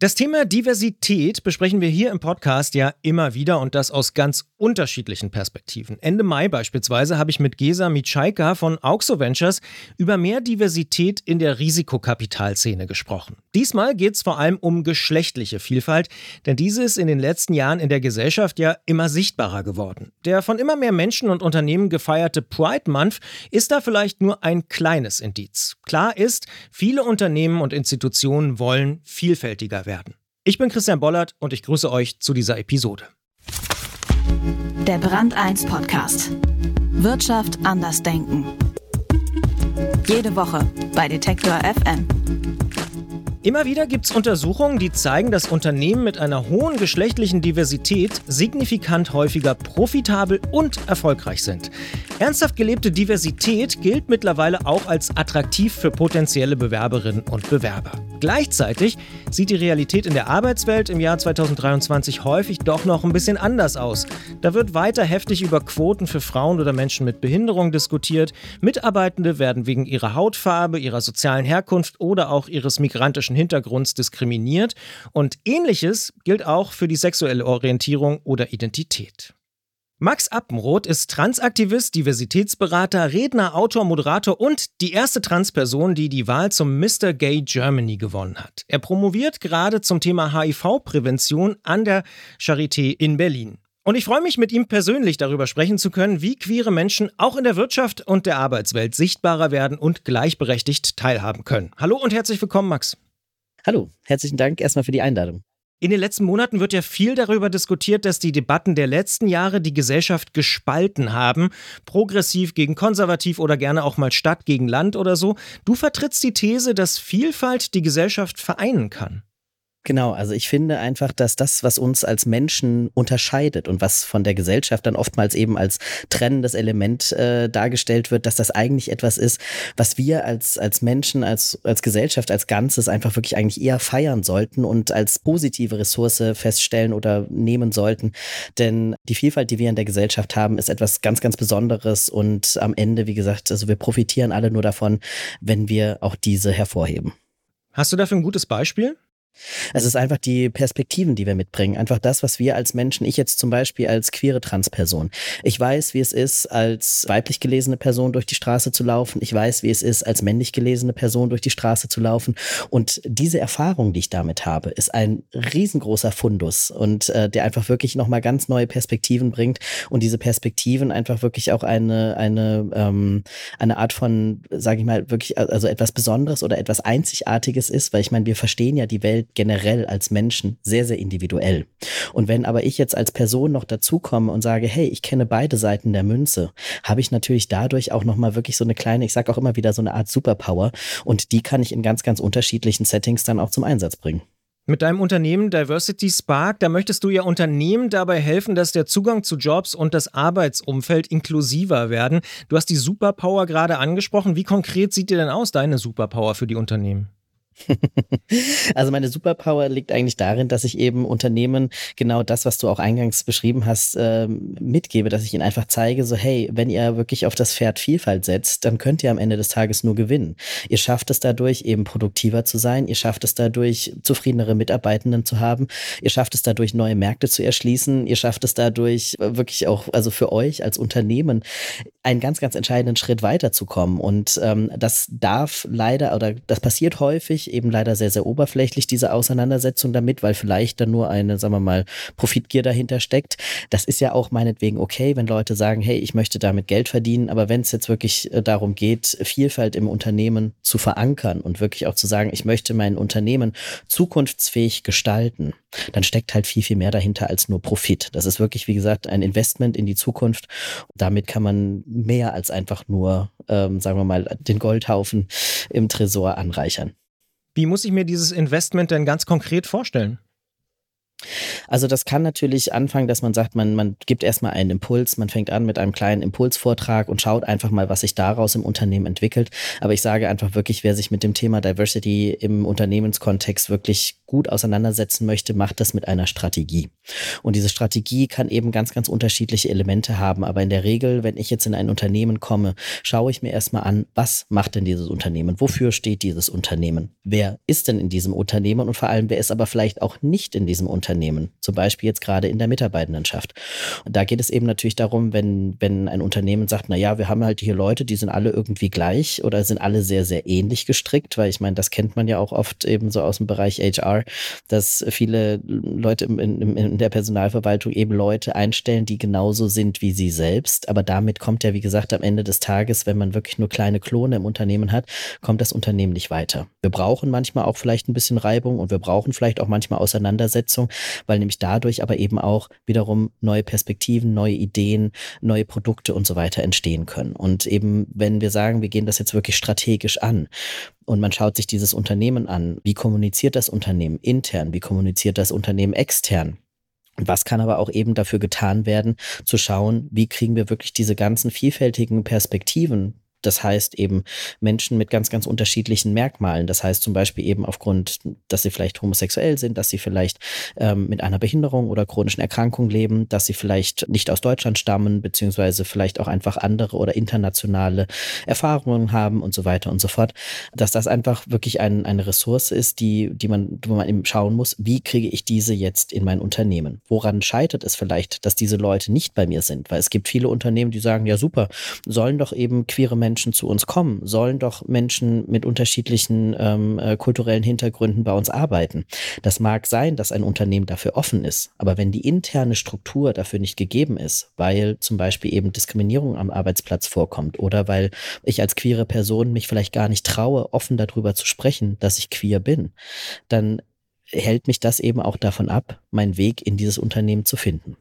Das Thema Diversität besprechen wir hier im Podcast ja immer wieder und das aus ganz unterschiedlichen Perspektiven. Ende Mai beispielsweise habe ich mit Gesa Mitschaika von Auxo Ventures über mehr Diversität in der Risikokapitalszene gesprochen. Diesmal geht es vor allem um geschlechtliche Vielfalt, denn diese ist in den letzten Jahren in der Gesellschaft ja immer sichtbarer geworden. Der von immer mehr Menschen und Unternehmen gefeierte Pride Month ist da vielleicht nur ein kleines Indiz. Klar ist, viele Unternehmen und Institutionen wollen vielfältiger werden. Ich bin Christian Bollert und ich grüße euch zu dieser Episode. Der Brand 1 Podcast. Wirtschaft anders denken. Jede Woche bei Detektor FM. Immer wieder gibt es Untersuchungen, die zeigen, dass Unternehmen mit einer hohen geschlechtlichen Diversität signifikant häufiger profitabel und erfolgreich sind. Ernsthaft gelebte Diversität gilt mittlerweile auch als attraktiv für potenzielle Bewerberinnen und Bewerber. Gleichzeitig sieht die Realität in der Arbeitswelt im Jahr 2023 häufig doch noch ein bisschen anders aus. Da wird weiter heftig über Quoten für Frauen oder Menschen mit Behinderung diskutiert. Mitarbeitende werden wegen ihrer Hautfarbe, ihrer sozialen Herkunft oder auch ihres migrantischen Hintergrunds diskriminiert. Und Ähnliches gilt auch für die sexuelle Orientierung oder Identität. Max Appenroth ist Transaktivist, Diversitätsberater, Redner, Autor, Moderator und die erste Transperson, die die Wahl zum Mr. Gay Germany gewonnen hat. Er promoviert gerade zum Thema HIV-Prävention an der Charité in Berlin. Und ich freue mich, mit ihm persönlich darüber sprechen zu können, wie queere Menschen auch in der Wirtschaft und der Arbeitswelt sichtbarer werden und gleichberechtigt teilhaben können. Hallo und herzlich willkommen, Max. Hallo, herzlichen Dank erstmal für die Einladung. In den letzten Monaten wird ja viel darüber diskutiert, dass die Debatten der letzten Jahre die Gesellschaft gespalten haben. Progressiv gegen konservativ oder gerne auch mal Stadt gegen Land oder so. Du vertrittst die These, dass Vielfalt die Gesellschaft vereinen kann. Genau, also ich finde einfach, dass das, was uns als Menschen unterscheidet und was von der Gesellschaft dann oftmals eben als trennendes Element dargestellt wird, dass das eigentlich etwas ist, was wir als Menschen, als Gesellschaft, als Ganzes einfach wirklich eigentlich eher feiern sollten und als positive Ressource feststellen oder nehmen sollten. Denn die Vielfalt, die wir in der Gesellschaft haben, ist etwas ganz, ganz Besonderes und am Ende, wie gesagt, also wir profitieren alle nur davon, wenn wir auch diese hervorheben. Hast du dafür ein gutes Beispiel? Es ist einfach die Perspektiven, die wir mitbringen. Einfach das, was wir als Menschen, ich jetzt zum Beispiel als queere Transperson. Ich weiß, wie es ist, als weiblich gelesene Person durch die Straße zu laufen. Ich weiß, wie es ist, als männlich gelesene Person durch die Straße zu laufen. Und diese Erfahrung, die ich damit habe, ist ein riesengroßer Fundus und der einfach wirklich nochmal ganz neue Perspektiven bringt und diese Perspektiven einfach wirklich auch eine Art von, sage ich mal, wirklich also etwas Besonderes oder etwas Einzigartiges ist, weil ich meine, wir verstehen ja die Welt generell als Menschen sehr, sehr individuell. Und wenn aber ich jetzt als Person noch dazukomme und sage, hey, ich kenne beide Seiten der Münze, habe ich natürlich dadurch auch nochmal wirklich so eine kleine, ich sage auch immer wieder, so eine Art Superpower und die kann ich in ganz, ganz unterschiedlichen Settings dann auch zum Einsatz bringen. Mit deinem Unternehmen Diversity Spark, da möchtest du ja Unternehmen dabei helfen, dass der Zugang zu Jobs und das Arbeitsumfeld inklusiver werden. Du hast die Superpower gerade angesprochen. Wie konkret sieht dir denn aus, deine Superpower für die Unternehmen? Also meine Superpower liegt eigentlich darin, dass ich eben Unternehmen genau das, was du auch eingangs beschrieben hast, mitgebe, dass ich ihnen einfach zeige, so hey, wenn ihr wirklich auf das Pferd Vielfalt setzt, dann könnt ihr am Ende des Tages nur gewinnen. Ihr schafft es dadurch, eben produktiver zu sein, ihr schafft es dadurch, zufriedenere Mitarbeitenden zu haben, ihr schafft es dadurch, neue Märkte zu erschließen, ihr schafft es dadurch wirklich auch, also für euch als Unternehmen, einen ganz, ganz entscheidenden Schritt weiterzukommen. Und das darf leider, oder das passiert häufig, eben leider sehr, sehr oberflächlich, diese Auseinandersetzung damit, weil vielleicht dann nur eine, sagen wir mal, Profitgier dahinter steckt. Das ist ja auch meinetwegen okay, wenn Leute sagen, hey, ich möchte damit Geld verdienen, aber wenn es jetzt wirklich darum geht, Vielfalt im Unternehmen zu verankern und wirklich auch zu sagen, ich möchte mein Unternehmen zukunftsfähig gestalten, dann steckt halt viel, viel mehr dahinter als nur Profit. Das ist wirklich, wie gesagt, ein Investment in die Zukunft. Damit kann man mehr als einfach nur, sagen wir mal, den Goldhaufen im Tresor anreichern. Wie muss ich mir dieses Investment denn ganz konkret vorstellen? Also das kann natürlich anfangen, dass man sagt, man gibt erstmal einen Impuls, man fängt an mit einem kleinen Impulsvortrag und schaut einfach mal, was sich daraus im Unternehmen entwickelt. Aber ich sage einfach wirklich, wer sich mit dem Thema Diversity im Unternehmenskontext wirklich gut auseinandersetzen möchte, macht das mit einer Strategie. Und diese Strategie kann eben ganz, ganz unterschiedliche Elemente haben. Aber in der Regel, wenn ich jetzt in ein Unternehmen komme, schaue ich mir erstmal an, was macht denn dieses Unternehmen? Wofür steht dieses Unternehmen? Wer ist denn in diesem Unternehmen? Und vor allem, wer ist aber vielleicht auch nicht in diesem Unternehmen? Zum Beispiel jetzt gerade in der Mitarbeitendenschaft. Und da geht es eben natürlich darum, wenn ein Unternehmen sagt, naja, wir haben halt hier Leute, die sind alle irgendwie gleich oder sind alle sehr, sehr ähnlich gestrickt, weil ich meine, das kennt man ja auch oft eben so aus dem Bereich HR, dass viele Leute in der Personalverwaltung eben Leute einstellen, die genauso sind wie sie selbst. Aber damit kommt ja, wie gesagt, am Ende des Tages, wenn man wirklich nur kleine Klone im Unternehmen hat, kommt das Unternehmen nicht weiter. Wir brauchen manchmal auch vielleicht ein bisschen Reibung und wir brauchen vielleicht auch manchmal Auseinandersetzung, weil nämlich dadurch aber eben auch wiederum neue Perspektiven, neue Ideen, neue Produkte und so weiter entstehen können. Und eben, wenn wir sagen, wir gehen das jetzt wirklich strategisch an und man schaut sich dieses Unternehmen an, wie kommuniziert das Unternehmen intern, wie kommuniziert das Unternehmen extern? Und was kann aber auch eben dafür getan werden, zu schauen, wie kriegen wir wirklich diese ganzen vielfältigen Perspektiven. Das heißt eben Menschen mit ganz, ganz unterschiedlichen Merkmalen. Das heißt zum Beispiel eben aufgrund, dass sie vielleicht homosexuell sind, dass sie vielleicht mit einer Behinderung oder chronischen Erkrankung leben, dass sie vielleicht nicht aus Deutschland stammen, beziehungsweise vielleicht auch einfach andere oder internationale Erfahrungen haben und so weiter und so fort. Dass das einfach wirklich eine Ressource ist, wo man eben schauen muss, wie kriege ich diese jetzt in mein Unternehmen? Woran scheitert es vielleicht, dass diese Leute nicht bei mir sind? Weil es gibt viele Unternehmen, die sagen, ja super, sollen doch eben queere Menschen zu uns kommen, sollen doch Menschen mit unterschiedlichen kulturellen Hintergründen bei uns arbeiten. Das mag sein, dass ein Unternehmen dafür offen ist, aber wenn die interne Struktur dafür nicht gegeben ist, weil zum Beispiel eben Diskriminierung am Arbeitsplatz vorkommt oder weil ich als queere Person mich vielleicht gar nicht traue, offen darüber zu sprechen, dass ich queer bin, dann hält mich das eben auch davon ab, meinen Weg in dieses Unternehmen zu finden.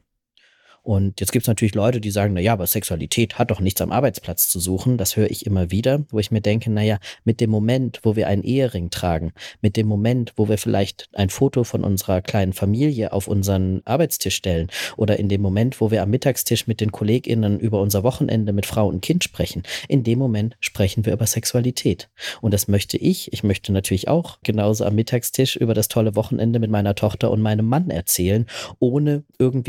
Und jetzt gibt es natürlich Leute, die sagen, naja, aber Sexualität hat doch nichts am Arbeitsplatz zu suchen. Das höre ich immer wieder, wo ich mir denke, naja, mit dem Moment, wo wir einen Ehering tragen, mit dem Moment, wo wir vielleicht ein Foto von unserer kleinen Familie auf unseren Arbeitstisch stellen oder in dem Moment, wo wir am Mittagstisch mit den KollegInnen über unser Wochenende mit Frau und Kind sprechen, in dem Moment sprechen wir über Sexualität. Und das möchte ich. Ich möchte natürlich auch genauso am Mittagstisch über das tolle Wochenende mit meiner Tochter und meinem Mann erzählen, ohne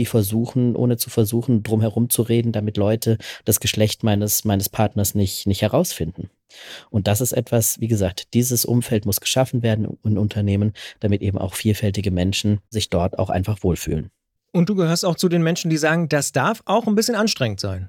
zu versuchen, drumherum zu reden, damit Leute das Geschlecht meines Partners nicht herausfinden. Und das ist etwas, wie gesagt, dieses Umfeld muss geschaffen werden in Unternehmen, damit eben auch vielfältige Menschen sich dort auch einfach wohlfühlen. Und du gehörst auch zu den Menschen, die sagen, das darf auch ein bisschen anstrengend sein.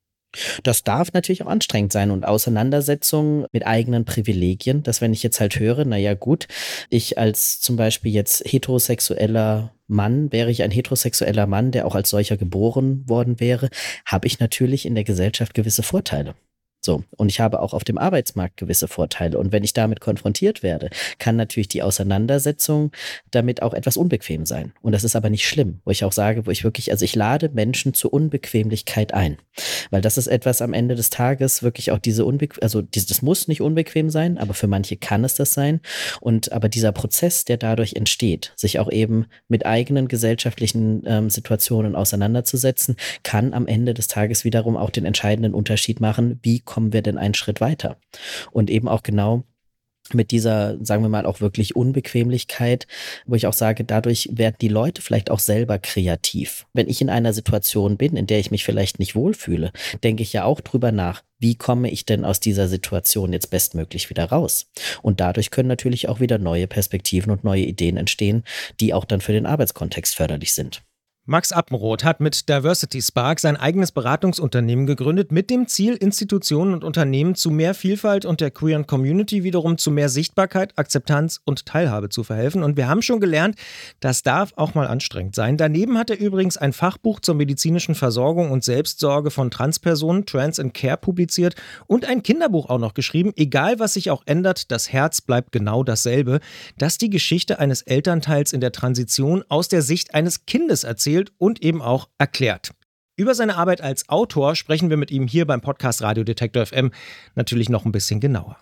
Das darf natürlich auch anstrengend sein und Auseinandersetzungen mit eigenen Privilegien, dass wenn ich jetzt halt höre, naja gut, ich als zum Beispiel jetzt heterosexueller Mann, wäre ich ein heterosexueller Mann, der auch als solcher geboren worden wäre, habe ich natürlich in der Gesellschaft gewisse Vorteile. So, und ich habe auch auf dem Arbeitsmarkt gewisse Vorteile. Und wenn ich damit konfrontiert werde, kann natürlich die Auseinandersetzung damit auch etwas unbequem sein. Und das ist aber nicht schlimm, wo ich auch sage, ich lade Menschen zur Unbequemlichkeit ein. Weil das ist etwas am Ende des Tages wirklich auch das muss nicht unbequem sein, aber für manche kann es das sein. Aber dieser Prozess, der dadurch entsteht, sich auch eben mit eigenen gesellschaftlichen Situationen auseinanderzusetzen, kann am Ende des Tages wiederum auch den entscheidenden Unterschied machen, wie kommen wir denn einen Schritt weiter? Und eben auch genau mit dieser, sagen wir mal, auch wirklich Unbequemlichkeit, wo ich auch sage, dadurch werden die Leute vielleicht auch selber kreativ. Wenn ich in einer Situation bin, in der ich mich vielleicht nicht wohlfühle, denke ich ja auch drüber nach, wie komme ich denn aus dieser Situation jetzt bestmöglich wieder raus? Und dadurch können natürlich auch wieder neue Perspektiven und neue Ideen entstehen, die auch dann für den Arbeitskontext förderlich sind. Max Appenroth hat mit Diversity Spark sein eigenes Beratungsunternehmen gegründet, mit dem Ziel, Institutionen und Unternehmen zu mehr Vielfalt und der queeren Community wiederum zu mehr Sichtbarkeit, Akzeptanz und Teilhabe zu verhelfen. Und wir haben schon gelernt, das darf auch mal anstrengend sein. Daneben hat er übrigens ein Fachbuch zur medizinischen Versorgung und Selbstsorge von Transpersonen, Trans and Care, publiziert und ein Kinderbuch auch noch geschrieben. Egal, was sich auch ändert, das Herz bleibt genau dasselbe. Das die Geschichte eines Elternteils in der Transition aus der Sicht eines Kindes erzählt und eben auch erklärt. Über seine Arbeit als Autor sprechen wir mit ihm hier beim Podcast Radio Detektor FM natürlich noch ein bisschen genauer.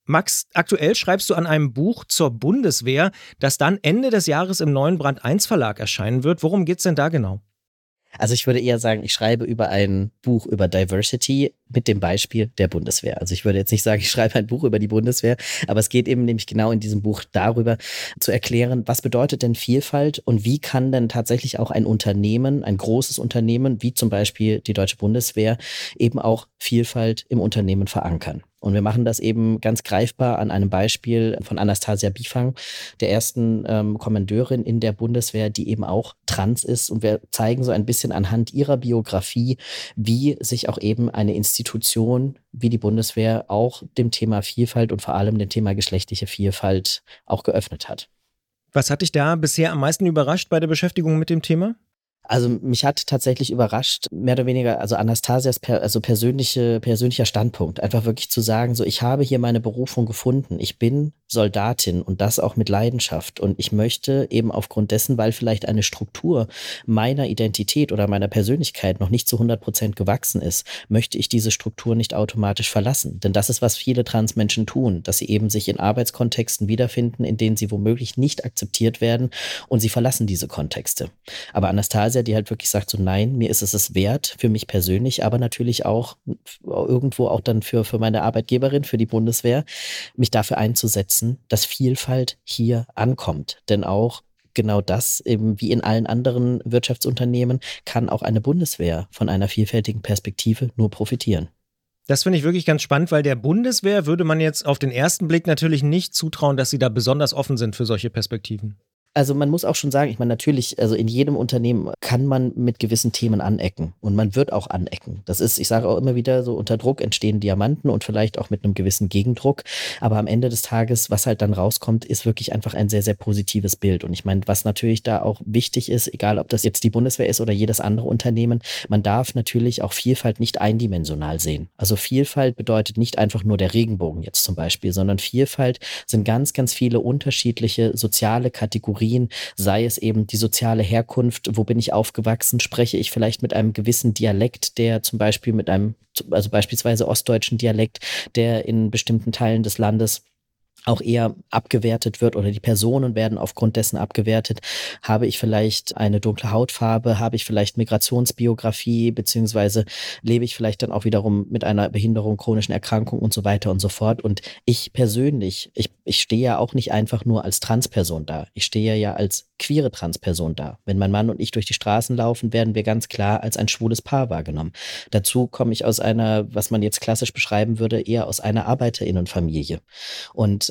Max, aktuell schreibst du an einem Buch zur Bundeswehr, das dann Ende des Jahres im neuen Brand 1 Verlag erscheinen wird. Worum geht's denn da genau? Also ich würde eher sagen, ich schreibe über ein Buch über Diversity mit dem Beispiel der Bundeswehr. Also ich würde jetzt nicht sagen, ich schreibe ein Buch über die Bundeswehr, aber es geht eben nämlich genau in diesem Buch darüber zu erklären, was bedeutet denn Vielfalt und wie kann denn tatsächlich auch ein Unternehmen, ein großes Unternehmen, wie zum Beispiel die Deutsche Bundeswehr, eben auch Vielfalt im Unternehmen verankern. Und wir machen das eben ganz greifbar an einem Beispiel von Anastasia Bifang, der ersten Kommandeurin in der Bundeswehr, die eben auch trans ist. Und wir zeigen so ein bisschen anhand ihrer Biografie, wie sich auch eben eine Institution wie die Bundeswehr auch dem Thema Vielfalt und vor allem dem Thema geschlechtliche Vielfalt auch geöffnet hat. Was hat dich da bisher am meisten überrascht bei der Beschäftigung mit dem Thema? Also mich hat tatsächlich überrascht, mehr oder weniger, also Anastasias persönlicher Standpunkt, einfach wirklich zu sagen, so ich habe hier meine Berufung gefunden, ich bin Soldatin und das auch mit Leidenschaft und ich möchte eben aufgrund dessen, weil vielleicht eine Struktur meiner Identität oder meiner Persönlichkeit noch nicht zu 100% gewachsen ist, möchte ich diese Struktur nicht automatisch verlassen, denn das ist, was viele Transmenschen tun, dass sie eben sich in Arbeitskontexten wiederfinden, in denen sie womöglich nicht akzeptiert werden und sie verlassen diese Kontexte. Aber Anastasia, die halt wirklich sagt so, nein, mir ist es wert, für mich persönlich, aber natürlich auch irgendwo auch dann für meine Arbeitgeberin, für die Bundeswehr, mich dafür einzusetzen, dass Vielfalt hier ankommt. Denn auch genau das, eben wie in allen anderen Wirtschaftsunternehmen, kann auch eine Bundeswehr von einer vielfältigen Perspektive nur profitieren. Das finde ich wirklich ganz spannend, weil der Bundeswehr würde man jetzt auf den ersten Blick natürlich nicht zutrauen, dass sie da besonders offen sind für solche Perspektiven. Also man muss auch schon sagen, ich meine natürlich, also in jedem Unternehmen kann man mit gewissen Themen anecken und man wird auch anecken. Das ist, ich sage auch immer wieder, so unter Druck entstehen Diamanten und vielleicht auch mit einem gewissen Gegendruck. Aber am Ende des Tages, was halt dann rauskommt, ist wirklich einfach ein sehr, sehr positives Bild. Und ich meine, was natürlich da auch wichtig ist, egal ob das jetzt die Bundeswehr ist oder jedes andere Unternehmen, man darf natürlich auch Vielfalt nicht eindimensional sehen. Also Vielfalt bedeutet nicht einfach nur der Regenbogen jetzt zum Beispiel, sondern Vielfalt sind ganz, ganz viele unterschiedliche soziale Kategorien, sei es eben die soziale Herkunft, wo bin ich aufgewachsen, spreche ich vielleicht mit einem gewissen Dialekt, der zum Beispiel mit einem, also beispielsweise ostdeutschen Dialekt, der in bestimmten Teilen des Landes auch eher abgewertet wird oder die Personen werden aufgrund dessen abgewertet. Habe ich vielleicht eine dunkle Hautfarbe, habe ich vielleicht Migrationsbiografie, beziehungsweise lebe ich vielleicht dann auch wiederum mit einer Behinderung, chronischen Erkrankung und so weiter und so fort. Und ich persönlich, ich stehe ja auch nicht einfach nur als Transperson da. Ich stehe ja als queere Transperson da. Wenn mein Mann und ich durch die Straßen laufen, werden wir ganz klar als ein schwules Paar wahrgenommen. Dazu komme ich aus einer, was man jetzt klassisch beschreiben würde, eher aus einer ArbeiterInnenfamilie. Und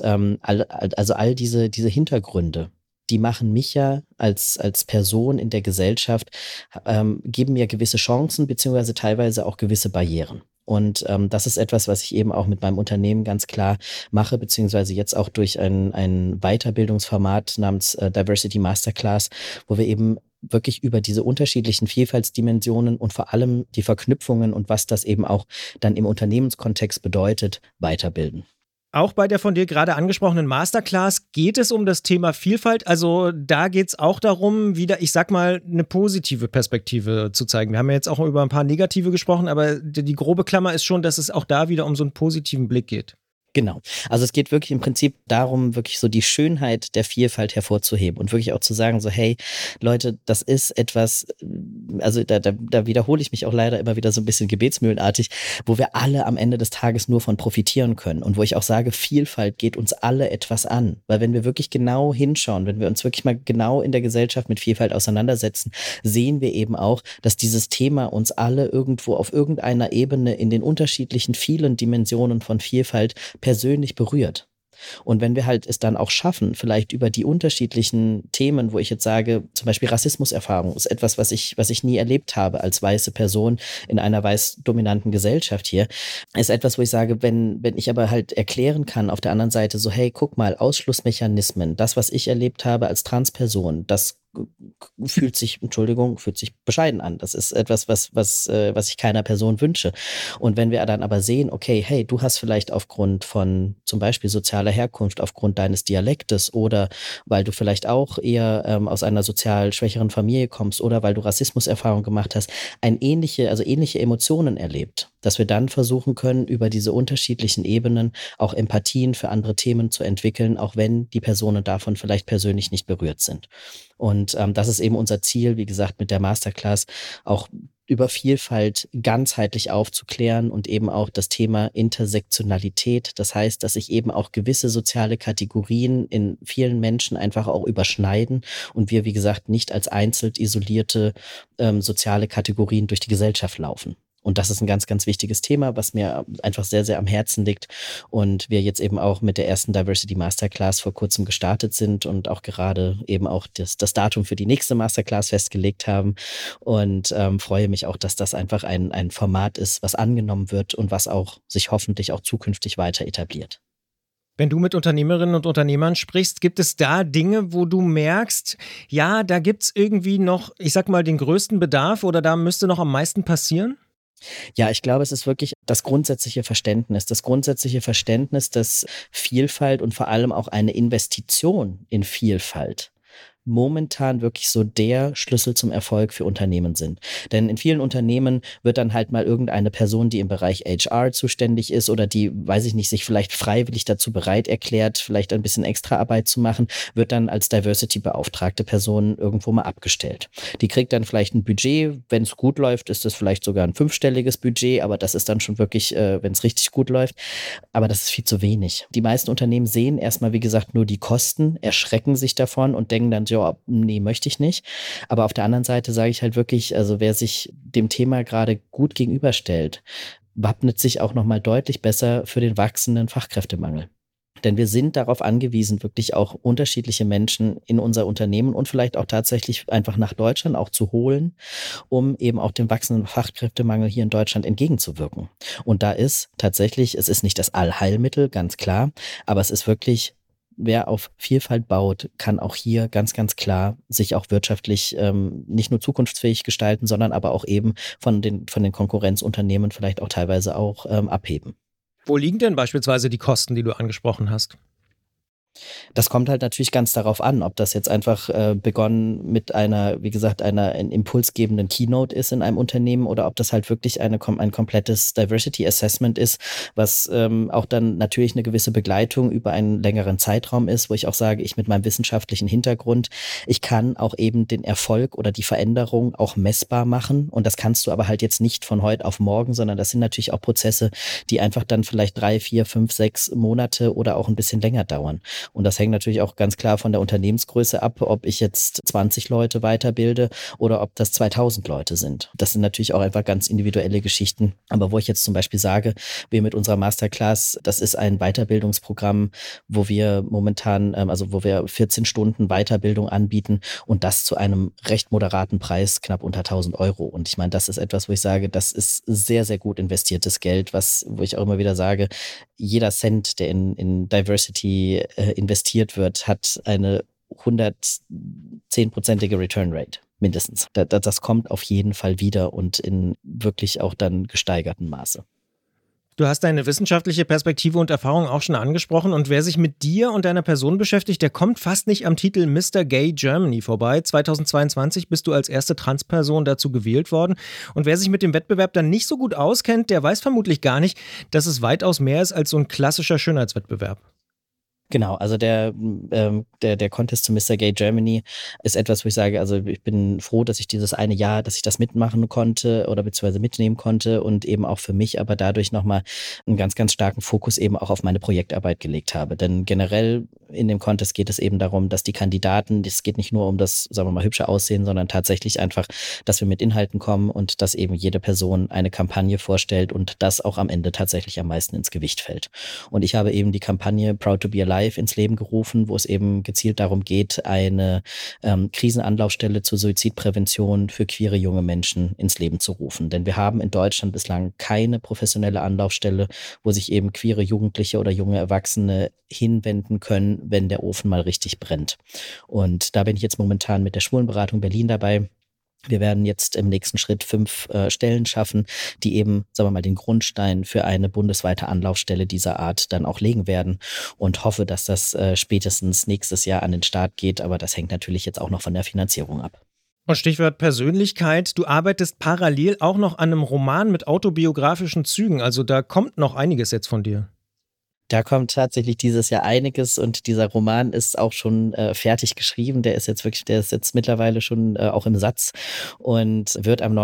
all diese Hintergründe, die machen mich ja als Person in der Gesellschaft, geben mir gewisse Chancen, beziehungsweise teilweise auch gewisse Barrieren. Und das ist etwas, was ich eben auch mit meinem Unternehmen ganz klar mache, beziehungsweise jetzt auch durch ein Weiterbildungsformat namens Diversity Masterclass, wo wir eben wirklich über diese unterschiedlichen Vielfaltsdimensionen und vor allem die Verknüpfungen und was das eben auch dann im Unternehmenskontext bedeutet, weiterbilden. Auch bei der von dir gerade angesprochenen Masterclass geht es um das Thema Vielfalt. Also da geht es auch darum, wieder, ich sag mal, eine positive Perspektive zu zeigen. Wir haben ja jetzt auch über ein paar negative gesprochen, aber die grobe Klammer ist schon, dass es auch da wieder um so einen positiven Blick geht. Genau. Also es geht wirklich im Prinzip darum, wirklich so die Schönheit der Vielfalt hervorzuheben und wirklich auch zu sagen, so hey, Leute, das ist etwas, also da wiederhole ich mich auch leider immer wieder so ein bisschen gebetsmühlenartig, wo wir alle am Ende des Tages nur von profitieren können und wo ich auch sage, Vielfalt geht uns alle etwas an. Weil wenn wir wirklich genau hinschauen, wenn wir uns wirklich mal genau in der Gesellschaft mit Vielfalt auseinandersetzen, sehen wir eben auch, dass dieses Thema uns alle irgendwo auf irgendeiner Ebene in den unterschiedlichen vielen Dimensionen von Vielfalt persönlich berührt. Und wenn wir halt es dann auch schaffen, vielleicht über die unterschiedlichen Themen, wo ich jetzt sage, zum Beispiel Rassismuserfahrung ist etwas, was ich nie erlebt habe als weiße Person in einer weiß-dominanten Gesellschaft hier, ist etwas, wo ich sage, wenn ich aber halt erklären kann auf der anderen Seite so, hey, guck mal, Ausschlussmechanismen, das, was ich erlebt habe als Transperson, das fühlt sich bescheiden an. Das ist etwas, was ich keiner Person wünsche. Und wenn wir dann aber sehen, okay, hey, du hast vielleicht aufgrund von zum Beispiel sozialer Herkunft, aufgrund deines Dialektes oder weil du vielleicht auch eher aus einer sozial schwächeren Familie kommst oder weil du Rassismuserfahrung gemacht hast, ähnliche Emotionen erlebt, dass wir dann versuchen können, über diese unterschiedlichen Ebenen auch Empathien für andere Themen zu entwickeln, auch wenn die Personen davon vielleicht persönlich nicht berührt sind. Und das ist eben unser Ziel, wie gesagt, mit der Masterclass auch über Vielfalt ganzheitlich aufzuklären und eben auch das Thema Intersektionalität. Das heißt, dass sich eben auch gewisse soziale Kategorien in vielen Menschen einfach auch überschneiden und wir, wie gesagt, nicht als einzeln isolierte soziale Kategorien durch die Gesellschaft laufen. Und das ist ein ganz, ganz wichtiges Thema, was mir einfach sehr, sehr am Herzen liegt. Und wir jetzt eben auch mit der ersten Diversity Masterclass vor kurzem gestartet sind und auch gerade eben auch das Datum für die nächste Masterclass festgelegt haben. Und freue mich auch, dass das einfach ein Format ist, was angenommen wird und was auch sich hoffentlich auch zukünftig weiter etabliert. Wenn du mit Unternehmerinnen und Unternehmern sprichst, gibt es da Dinge, wo du merkst, ja, da gibt es irgendwie noch, ich sag mal, den größten Bedarf oder da müsste noch am meisten passieren? Ja, ich glaube, es ist wirklich das grundsätzliche Verständnis, dass Vielfalt und vor allem auch eine Investition in Vielfalt momentan wirklich so der Schlüssel zum Erfolg für Unternehmen sind. Denn in vielen Unternehmen wird dann halt mal irgendeine Person, die im Bereich HR zuständig ist oder die, weiß ich nicht, sich vielleicht freiwillig dazu bereit erklärt, vielleicht ein bisschen extra Arbeit zu machen, wird dann als Diversity-beauftragte Person irgendwo mal abgestellt. Die kriegt dann vielleicht ein Budget, wenn es gut läuft, ist das vielleicht sogar ein 5-stelliges Budget, aber das ist dann schon wirklich, wenn es richtig gut läuft. Aber das ist viel zu wenig. Die meisten Unternehmen sehen erstmal, wie gesagt, nur die Kosten, erschrecken sich davon und denken dann, ja, nee, möchte ich nicht. Aber auf der anderen Seite sage ich halt wirklich, also wer sich dem Thema gerade gut gegenüberstellt, wappnet sich auch nochmal deutlich besser für den wachsenden Fachkräftemangel. Denn wir sind darauf angewiesen, wirklich auch unterschiedliche Menschen in unser Unternehmen und vielleicht auch tatsächlich einfach nach Deutschland auch zu holen, um eben auch dem wachsenden Fachkräftemangel hier in Deutschland entgegenzuwirken. Und da ist tatsächlich, es ist nicht das Allheilmittel, ganz klar, aber es ist wirklich, wer auf Vielfalt baut, kann auch hier ganz, ganz klar sich auch wirtschaftlich nicht nur zukunftsfähig gestalten, sondern aber auch eben von den Konkurrenzunternehmen vielleicht auch teilweise auch abheben. Wo liegen denn beispielsweise die Kosten, die du angesprochen hast? Das kommt halt natürlich ganz darauf an, ob das jetzt einfach begonnen mit einer, wie gesagt, einer impulsgebenden Keynote ist in einem Unternehmen oder ob das halt wirklich ein komplettes Diversity Assessment ist, was auch dann natürlich eine gewisse Begleitung über einen längeren Zeitraum ist, wo ich auch sage, ich mit meinem wissenschaftlichen Hintergrund, ich kann auch eben den Erfolg oder die Veränderung auch messbar machen und das kannst du aber halt jetzt nicht von heute auf morgen, sondern das sind natürlich auch Prozesse, die einfach dann vielleicht 3, 4, 5, 6 Monate oder auch ein bisschen länger dauern. Und das hängt natürlich auch ganz klar von der Unternehmensgröße ab, ob ich jetzt 20 Leute weiterbilde oder ob das 2000 Leute sind. Das sind natürlich auch einfach ganz individuelle Geschichten. Aber wo ich jetzt zum Beispiel sage, wir mit unserer Masterclass, das ist ein Weiterbildungsprogramm, wo wir momentan, wo wir 14 Stunden Weiterbildung anbieten und das zu einem recht moderaten Preis, knapp unter 1.000 Euro. Und ich meine, das ist etwas, wo ich sage, das ist sehr, sehr gut investiertes Geld, wo ich auch immer wieder sage, jeder Cent, der in Diversity investiert wird, hat eine 110%ige Return Rate, mindestens. Das kommt auf jeden Fall wieder und in wirklich auch dann gesteigertem Maße. Du hast deine wissenschaftliche Perspektive und Erfahrung auch schon angesprochen und wer sich mit dir und deiner Person beschäftigt, der kommt fast nicht am Titel Mr. Gay Germany vorbei. 2022 bist du als erste Transperson dazu gewählt worden und wer sich mit dem Wettbewerb dann nicht so gut auskennt, der weiß vermutlich gar nicht, dass es weitaus mehr ist als so ein klassischer Schönheitswettbewerb. Genau, also der Contest zu Mr. Gay Germany ist etwas, wo ich sage, also ich bin froh, dass ich dieses eine Jahr, dass ich das mitmachen konnte oder beziehungsweise mitnehmen konnte und eben auch für mich, aber dadurch nochmal einen ganz, ganz starken Fokus eben auch auf meine Projektarbeit gelegt habe. Denn generell in dem Contest geht es eben darum, dass die Kandidaten, es geht nicht nur um das, sagen wir mal, hübsche Aussehen, sondern tatsächlich einfach, dass wir mit Inhalten kommen und dass eben jede Person eine Kampagne vorstellt und das auch am Ende tatsächlich am meisten ins Gewicht fällt. Und ich habe eben die Kampagne Proud to be Alive ins Leben gerufen, wo es eben gezielt darum geht, eine Krisenanlaufstelle zur Suizidprävention für queere junge Menschen ins Leben zu rufen. Denn wir haben in Deutschland bislang keine professionelle Anlaufstelle, wo sich eben queere Jugendliche oder junge Erwachsene hinwenden können, wenn der Ofen mal richtig brennt. Und da bin ich jetzt momentan mit der Schwulenberatung Berlin dabei. Wir werden jetzt im nächsten Schritt 5 Stellen schaffen, die eben, sagen wir mal, den Grundstein für eine bundesweite Anlaufstelle dieser Art dann auch legen werden und hoffe, dass das spätestens nächstes Jahr an den Start geht. Aber das hängt natürlich jetzt auch noch von der Finanzierung ab. Und Stichwort Persönlichkeit, du arbeitest parallel auch noch an einem Roman mit autobiografischen Zügen, also da kommt noch einiges jetzt von dir. Da kommt tatsächlich dieses Jahr einiges und dieser Roman ist auch schon fertig geschrieben. Der ist jetzt mittlerweile schon auch im Satz und wird am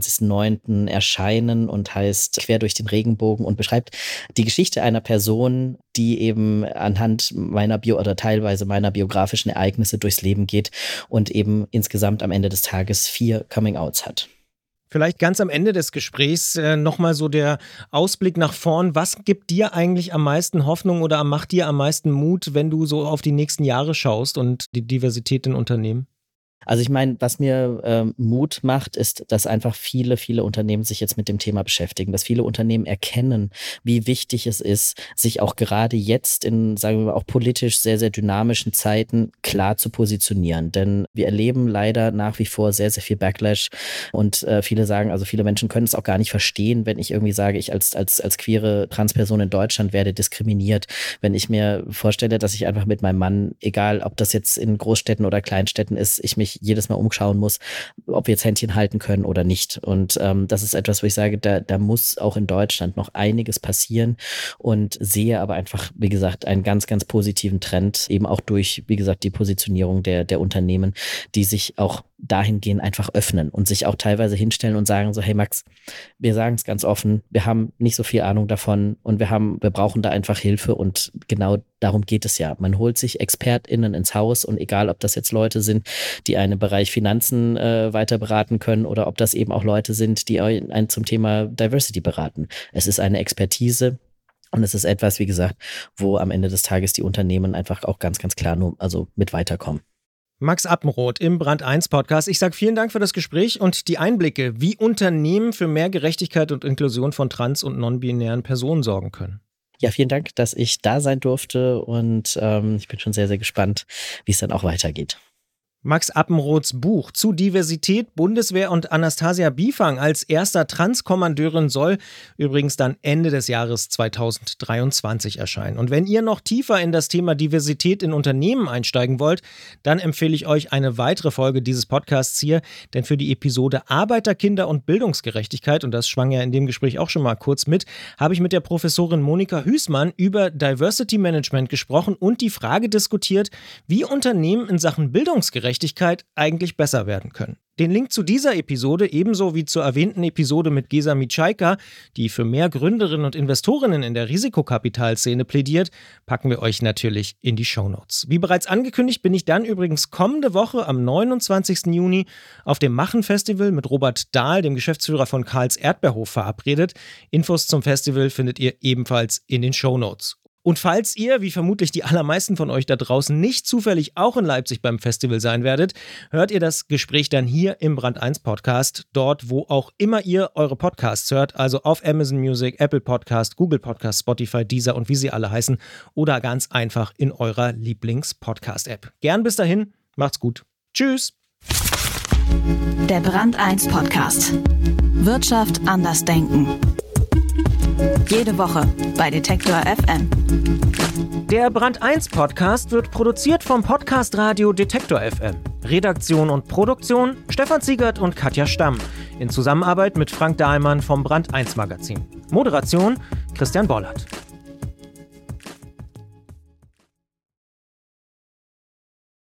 29.09. erscheinen und heißt Quer durch den Regenbogen und beschreibt die Geschichte einer Person, die eben anhand meiner teilweise meiner biografischen Ereignisse durchs Leben geht und eben insgesamt am Ende des Tages 4 Coming-Outs hat. Vielleicht ganz am Ende des Gesprächs nochmal so der Ausblick nach vorn. Was gibt dir eigentlich am meisten Hoffnung oder macht dir am meisten Mut, wenn du so auf die nächsten Jahre schaust und die Diversität in Unternehmen? Also ich meine, was mir Mut macht, ist, dass einfach viele Unternehmen sich jetzt mit dem Thema beschäftigen, dass viele Unternehmen erkennen, wie wichtig es ist, sich auch gerade jetzt in, sagen wir mal, auch politisch sehr, sehr dynamischen Zeiten klar zu positionieren. Denn wir erleben leider nach wie vor sehr, sehr viel Backlash und viele Menschen können es auch gar nicht verstehen, wenn ich irgendwie sage, ich als queere Transperson in Deutschland werde diskriminiert. Wenn ich mir vorstelle, dass ich einfach mit meinem Mann, egal ob das jetzt in Großstädten oder Kleinstädten ist, ich mich jedes Mal umschauen muss, ob wir jetzt Händchen halten können oder nicht. Und das ist etwas, wo ich sage, da muss auch in Deutschland noch einiges passieren und sehe aber einfach, wie gesagt, einen ganz, ganz positiven Trend, eben auch durch, wie gesagt, die Positionierung der Unternehmen, die sich auch dahingehend einfach öffnen und sich auch teilweise hinstellen und sagen so, hey Max, wir sagen es ganz offen, wir haben nicht so viel Ahnung davon und wir brauchen da einfach Hilfe und genau darum geht es ja. Man holt sich ExpertInnen ins Haus und egal, ob das jetzt Leute sind, die einen Bereich Finanzen weiter beraten können oder ob das eben auch Leute sind, die einen zum Thema Diversity beraten. Es ist eine Expertise und es ist etwas, wie gesagt, wo am Ende des Tages die Unternehmen einfach auch ganz, ganz klar mit weiterkommen. Max Appenroth im Brand 1 Podcast. Ich sage vielen Dank für das Gespräch und die Einblicke, wie Unternehmen für mehr Gerechtigkeit und Inklusion von trans- und non-binären Personen sorgen können. Ja, vielen Dank, dass ich da sein durfte und ich bin schon sehr, sehr gespannt, wie es dann auch weitergeht. Max Appenroths Buch zu Diversität, Bundeswehr und Anastasia Biefang als erster Transkommandeurin soll übrigens dann Ende des Jahres 2023 erscheinen. Und wenn ihr noch tiefer in das Thema Diversität in Unternehmen einsteigen wollt, dann empfehle ich euch eine weitere Folge dieses Podcasts hier, denn für die Episode Arbeiter, Kinder und Bildungsgerechtigkeit, und das schwang ja in dem Gespräch auch schon mal kurz mit, habe ich mit der Professorin Monika Hüßmann über Diversity Management gesprochen und die Frage diskutiert, wie Unternehmen in Sachen Bildungsgerechtigkeit eigentlich besser werden können. Den Link zu dieser Episode, ebenso wie zur erwähnten Episode mit Gesa Mitschaika, die für mehr Gründerinnen und Investorinnen in der Risikokapitalszene plädiert, packen wir euch natürlich in die Shownotes. Wie bereits angekündigt, bin ich dann übrigens kommende Woche am 29. Juni auf dem Machen-Festival mit Robert Dahl, dem Geschäftsführer von Karls Erdbeerhof, verabredet. Infos zum Festival findet ihr ebenfalls in den Shownotes. Und falls ihr, wie vermutlich die allermeisten von euch da draußen, nicht zufällig auch in Leipzig beim Festival sein werdet, hört ihr das Gespräch dann hier im Brand 1 Podcast, dort, wo auch immer ihr eure Podcasts hört, also auf Amazon Music, Apple Podcast, Google Podcast, Spotify, Deezer und wie sie alle heißen oder ganz einfach in eurer Lieblings-Podcast-App. Gern bis dahin, macht's gut. Tschüss! Der Brand 1 Podcast. Wirtschaft anders denken. Jede Woche bei Detektor FM. Der Brand 1 Podcast wird produziert vom Podcast Radio Detektor FM. Redaktion und Produktion Stefan Ziegert und Katja Stamm. In Zusammenarbeit mit Frank Dahlmann vom Brand 1 Magazin. Moderation Christian Bollert.